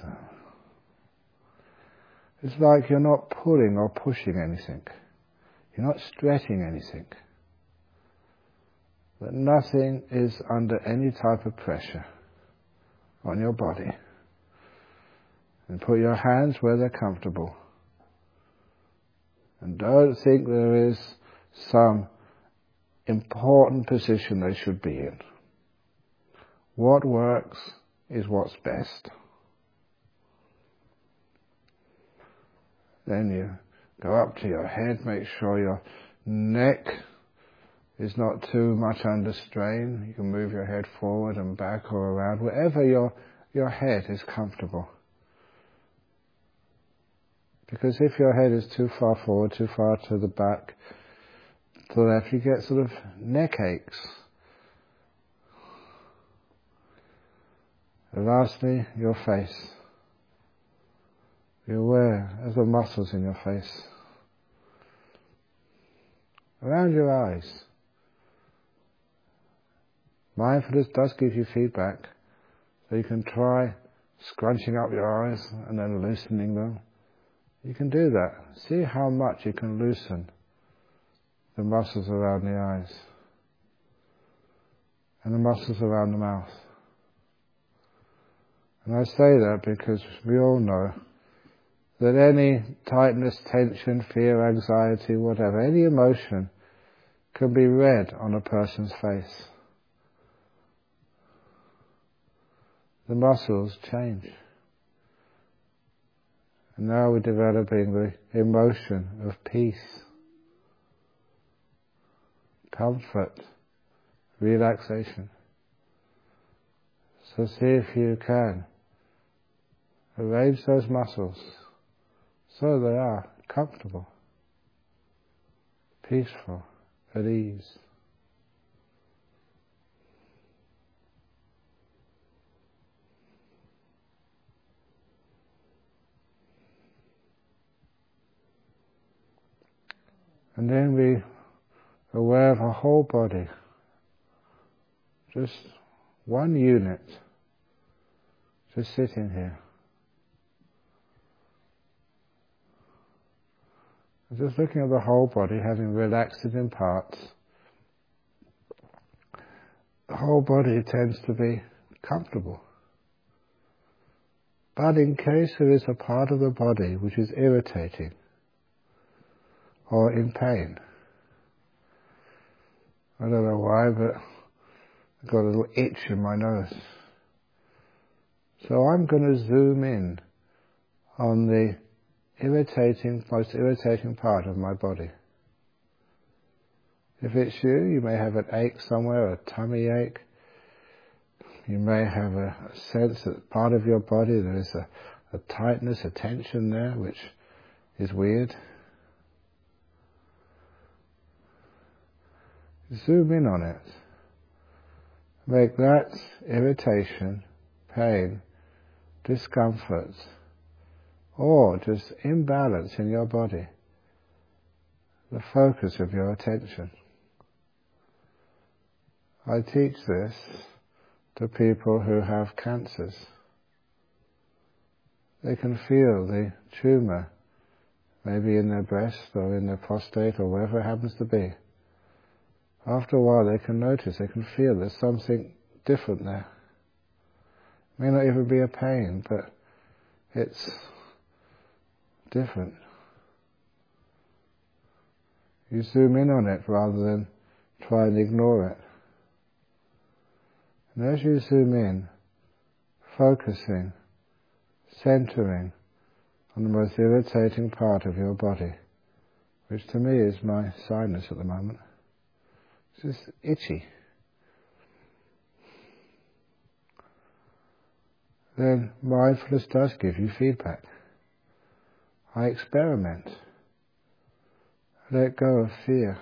It's like you're not pulling or pushing anything. You're not stretching anything. That nothing is under any type of pressure on your body. And put your hands where they're comfortable. And don't think there is some important position they should be in. What works is what's best. Then you go up to your head, make sure your neck is not too much under strain. You can move your head forward and back or around, wherever your head is comfortable. Because if your head is too far forward, too far to the back, to the left, you get sort of neck aches. And lastly, your face. Be aware of the muscles in your face. Around your eyes. Mindfulness does give you feedback, so you can try scrunching up your eyes and then loosening them. You can do that. See how much you can loosen the muscles around the eyes and the muscles around the mouth. And I say that because we all know that any tightness, tension, fear, anxiety, whatever, any emotion can be read on a person's face. The muscles change. And now we're developing the emotion of peace, comfort, relaxation. So see if you can arrange those muscles so they are comfortable, peaceful, at ease. And then be aware of our whole body, just one unit, just sitting here. Just looking at the whole body, having relaxed it in parts. The whole body tends to be comfortable. But in case there is a part of the body which is irritating or in pain, I don't know why, but I've got a little itch in my nose. So I'm going to zoom in on the most irritating part of my body. If it's you, you may have an ache somewhere, a tummy ache. You may have a sense that part of your body there is a tightness, a tension there, which is weird. Zoom in on it. Make that irritation, pain, discomfort, or just imbalance in your body the focus of your attention. I teach this to people who have cancers. They can feel the tumour, maybe in their breast or in their prostate or wherever it happens to be. After a while they can notice, they can feel there's something different there. It may not even be a pain, but it's different. You zoom in on it rather than try and ignore it. And as you zoom in, focusing, centering on the most irritating part of your body, which to me is my sinus at the moment. It's just itchy. Then mindfulness does give you feedback. I experiment. Let go of fear.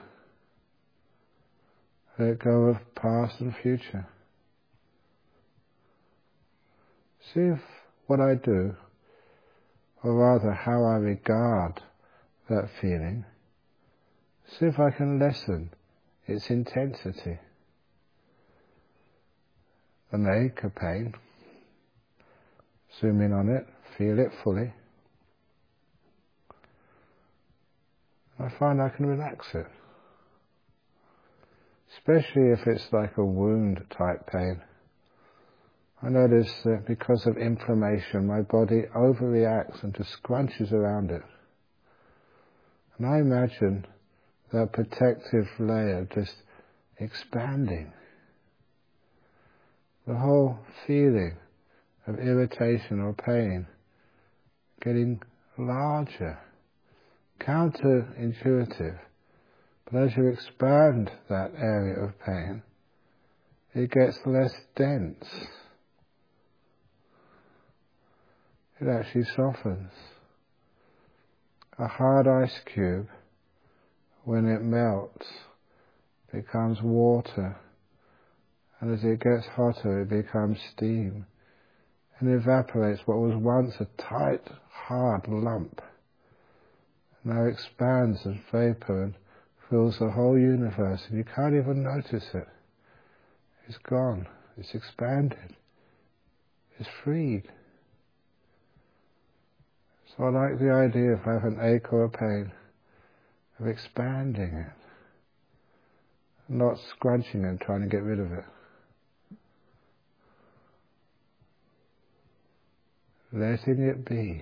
Let go of past and future. See if what I do, or rather how I regard that feeling, see if I can lessen its intensity. an ache, a pain. Zoom in on it, feel it fully. I find I can relax it. Especially if it's like a wound type pain. I notice that because of inflammation, my body overreacts and just scrunches around it. And I imagine that protective layer just expanding. The whole feeling of irritation or pain getting larger, counterintuitive. But as you expand that area of pain, it gets less dense. It actually softens. A hard ice cube, when it melts, becomes water, and as it gets hotter it becomes steam, and evaporates what was once a tight, hard lump. Now expands as vapor and fills the whole universe, and you can't even notice it. It's gone, it's expanded, it's freed. So I like the idea, if I have an ache or a pain, of expanding it, not scrunching and trying to get rid of it. Letting it be.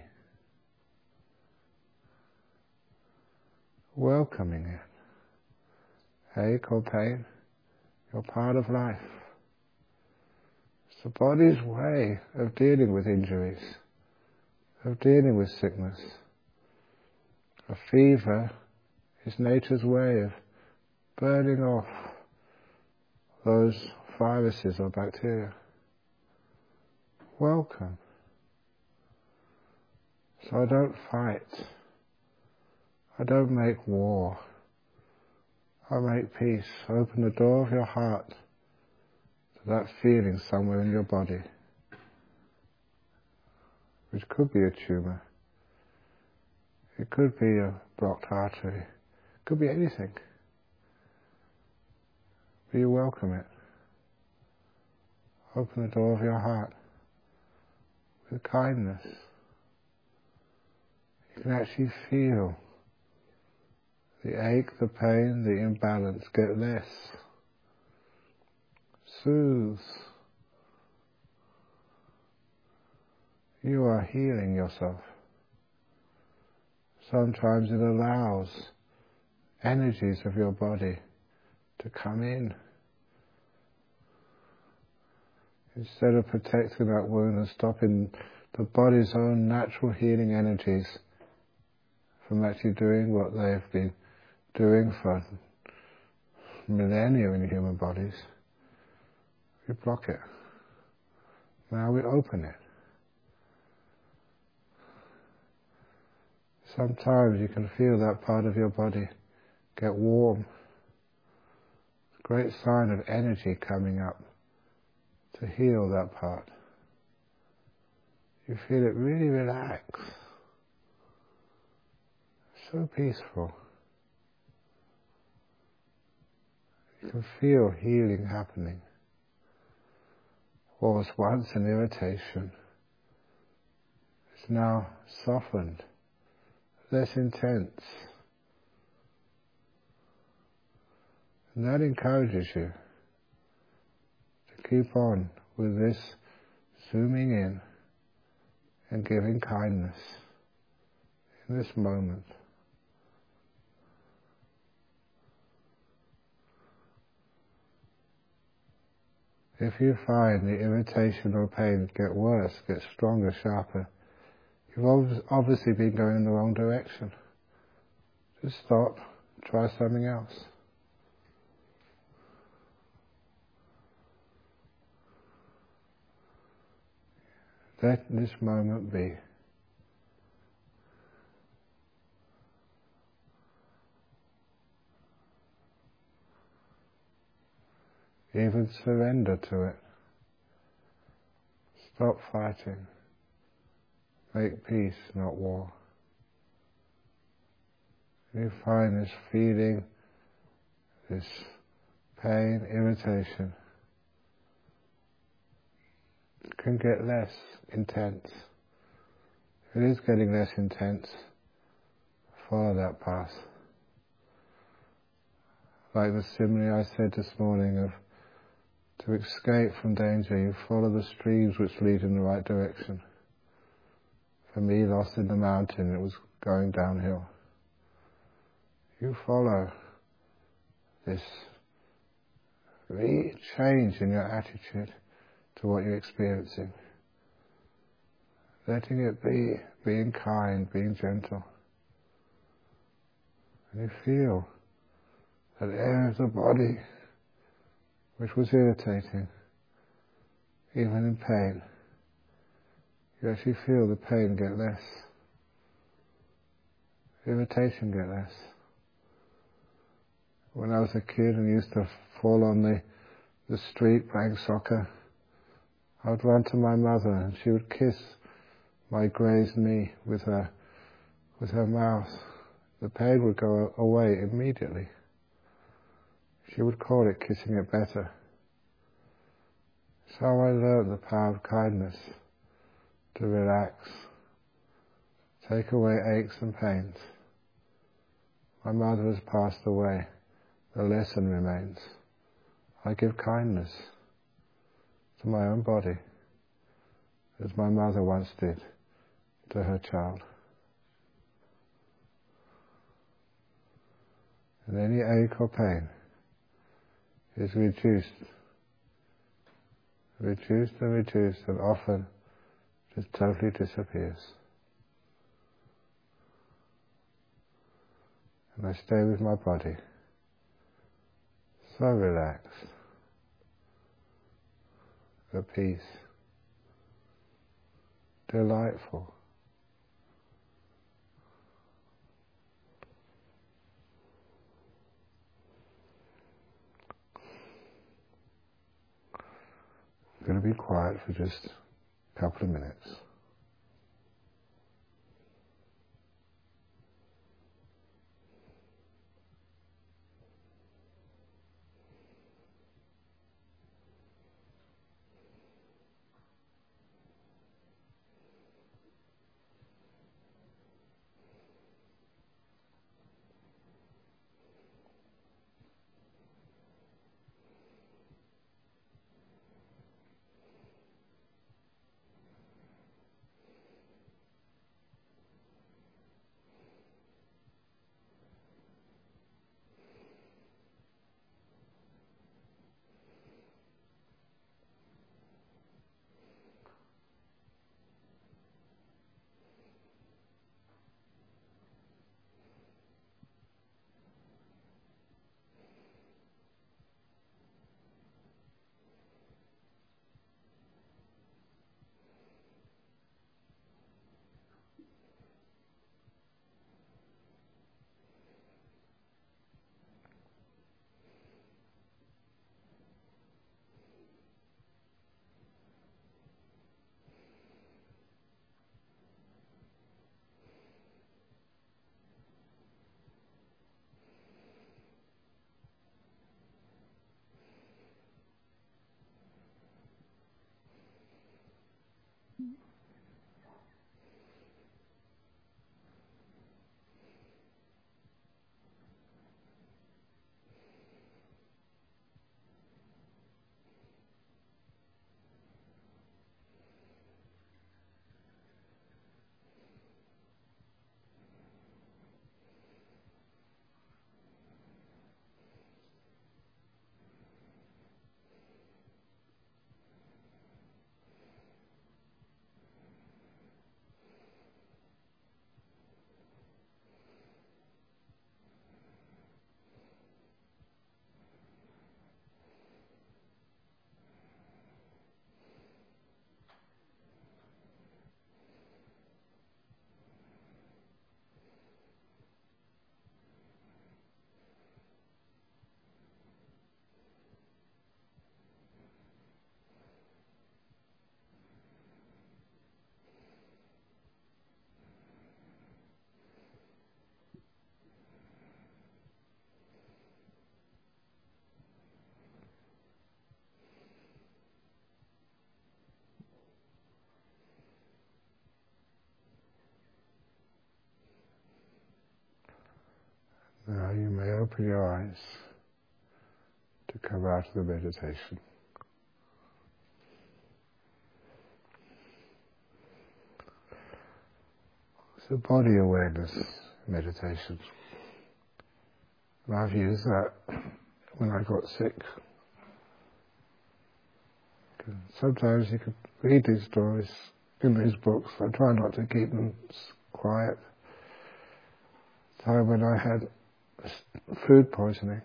Welcoming it. Ache or pain, you're part of life. It's the body's way of dealing with injuries, of dealing with sickness. A fever is nature's way of burning off those viruses or bacteria. Welcome. So I don't fight. I don't make war. I make peace. Open the door of your heart to that feeling somewhere in your body, which could be a tumour. It could be a blocked artery. It could be anything. But you welcome it. Open the door of your heart with kindness. You can actually feel the ache, the pain, the imbalance get less. Soothes. You are healing yourself. Sometimes it allows energies of your body to come in. Instead of protecting that wound and stopping the body's own natural healing energies from actually doing what they've been doing for millennia in human bodies, we block it. Now we open it. Sometimes you can feel that part of your body get warm. It's a great sign of energy coming up to heal that part. You feel it really relax. So peaceful. You can feel healing happening. What was once an irritation is now softened, less intense. And that encourages you to keep on with this zooming in and giving kindness in this moment. If you find the irritation or pain get worse, get stronger, sharper, you've obviously been going in the wrong direction. Just stop, try something else. Let this moment be. Even surrender to it. Stop fighting. Make peace, not war. You find this feeling, this pain, irritation. can get less intense. If it is getting less intense, follow that path. Like the simile I said this morning of to escape from danger, you follow the streams which lead in the right direction. For me, lost in the mountain, it was going downhill. You follow this change in your attitude to what you're experiencing. Letting it be, being kind, being gentle. And you feel that area of the body which was irritating, even in pain, you actually feel the pain get less, irritation get less. When I was a kid and used to fall on the street playing soccer, I would run to my mother and she would kiss my grazed knee with her mouth. The pain would go away immediately. She would call it kissing it better. So I learned the power of kindness, to relax, take away aches and pains. My mother has passed away. The lesson remains. I give kindness to my own body, as my mother once did to her child. And any ache or pain is reduced and often just totally disappears. And I stay with my body, so relaxed, at peace, delightful. I'm going to be quiet for just a couple of minutes. Now you may open your eyes to come out of the meditation. It's a body awareness meditation. And I've used that when I got sick. Sometimes you can read these stories in these books. I try not to keep them quiet. Time when I had food poisoning.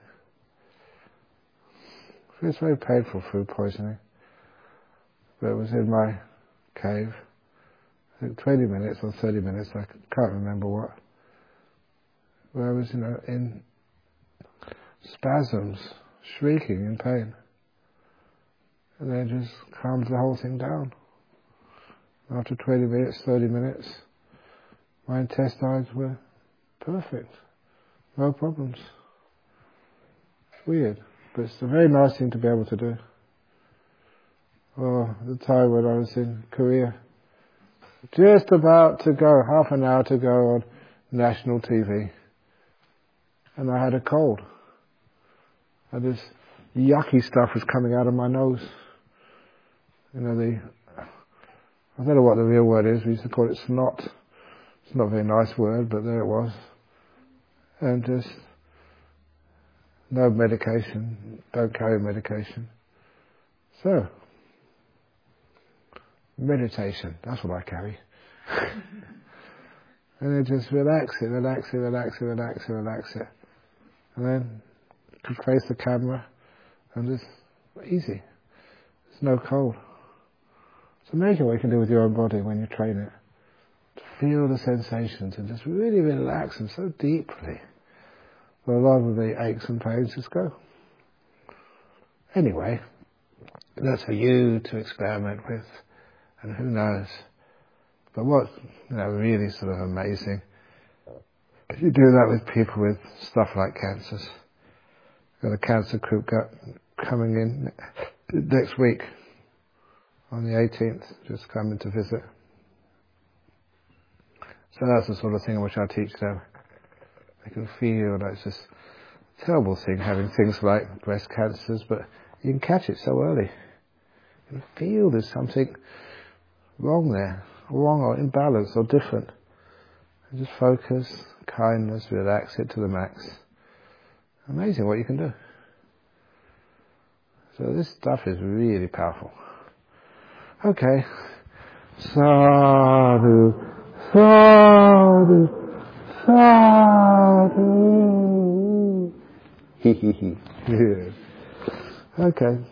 It was very painful, food poisoning. But it was in my cave. I think 20 minutes or 30 minutes, I can't remember what. Where I was, in spasms, shrieking in pain. And then just calmed the whole thing down. After 20 minutes, 30 minutes, my intestines were perfect. No problems. It's weird, but it's a very nice thing to be able to do. Or the time when I was in Korea, just about to go, half an hour to go on national TV, and I had a cold. And this yucky stuff was coming out of my nose. I don't know what the real word is, we used to call it snot. It's not a very nice word, but there it was. And just no medication, don't carry medication. So, meditation, that's what I carry. And then just relax it. And then you can face the camera and just easy. There's no cold. It's amazing what you can do with your own body when you train it. To feel the sensations and just really relax them so deeply. Well, a lot of the aches and pains just go. Anyway, that's for you to experiment with, and who knows. But what's really sort of amazing, if you do that with people with stuff like cancers. Got a cancer group coming in next week on the 18th, just coming to visit. So that's the sort of thing which I teach them. They can feel that it's this terrible thing having things like breast cancers, but you can catch it so early. You can feel there's something wrong there, wrong or imbalanced or different. And just focus, kindness, relax it to the max. Amazing what you can do. So this stuff is really powerful. Okay. Sadhu, sadhu, sadhu. Hee hee hee. Okay.